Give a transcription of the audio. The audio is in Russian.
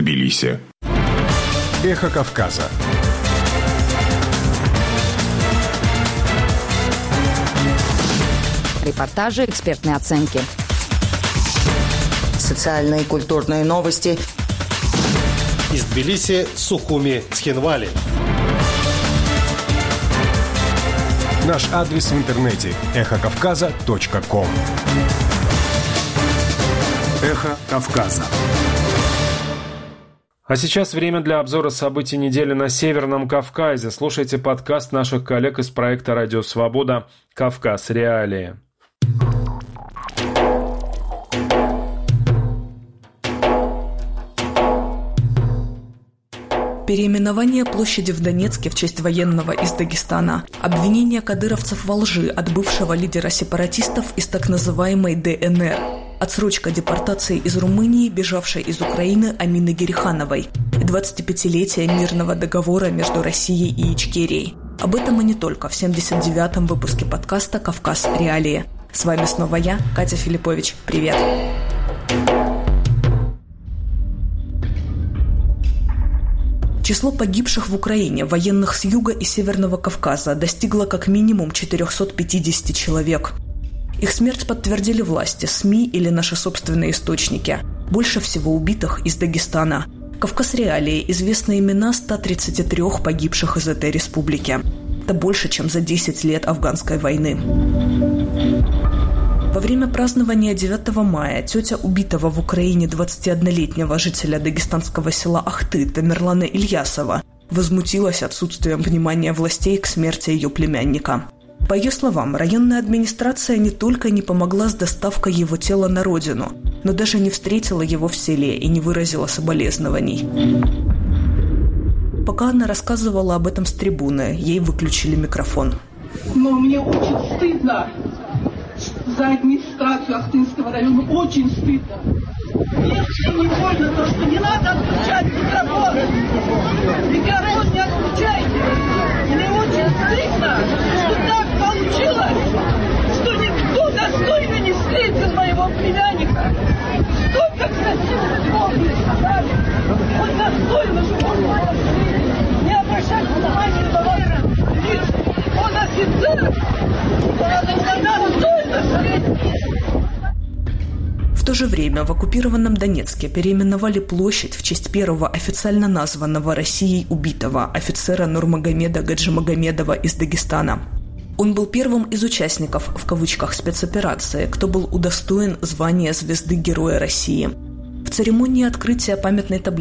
Тбилиси. Эхо Кавказа. Репортажи, экспертные оценки. Социальные и культурные новости. Из Тбилиси, Сухуми, Цхинвали. Наш адрес в интернете – эхокавказа.ком. Эхо Кавказа. А сейчас время для обзора событий недели на Северном Кавказе. Слушайте подкаст наших коллег из проекта «Радио Свобода. Кавказ. Реалии». Переименование площади в Донецке в честь военного из Дагестана, обвинение кадыровцев во лжи от бывшего лидера сепаратистов из так называемой ДНР, отсрочка депортации из Румынии, бежавшей из Украины Амины Герихановой, и 25-летие мирного договора между Россией и Ичкерией. Об этом и не только в 79-м выпуске подкаста «Кавказ. Реалии». С вами снова я, Катя Филиппович. Привет! Число погибших в Украине военных с Юга и Северного Кавказа достигло как минимум 450 человек. Их смерть подтвердили власти, СМИ или наши собственные источники. Больше всего убитых из Дагестана. Кавказ Реалии известны имена 133 погибших из этой республики. Это больше, чем за 10 лет афганской войны. Во время празднования 9 мая тетя убитого в Украине 21-летнего жителя дагестанского села Ахты Тамерлана Ильясова возмутилась отсутствием внимания властей к смерти ее племянника. По ее словам, районная администрация не только не помогла с доставкой его тела на родину, но даже не встретила его в селе и не выразила соболезнований. Пока она рассказывала об этом с трибуны, ей выключили микрофон. Но мне очень стыдно за администрацию Ахтынского района. Очень стыдно. Мне очень невольно то, что не надо отключать микрофон. Микрофон не отключайте. Мне очень стыдно, что так получилось, что никто достойно не встретил моего племянника. Столько красивых слов не сказали. Он достойно, чтобы он был встретить. Не обращать внимания на вас. Он офицер. Он достойно встретить. В то же время в оккупированном Донецке переименовали площадь в честь первого официально названного Россией убитого офицера Нурмагомеда Гаджимагомедова из Дагестана. Он был первым из участников, в кавычках, спецоперации, кто был удостоен звания звезды Героя России. В церемонии открытия памятной таблицы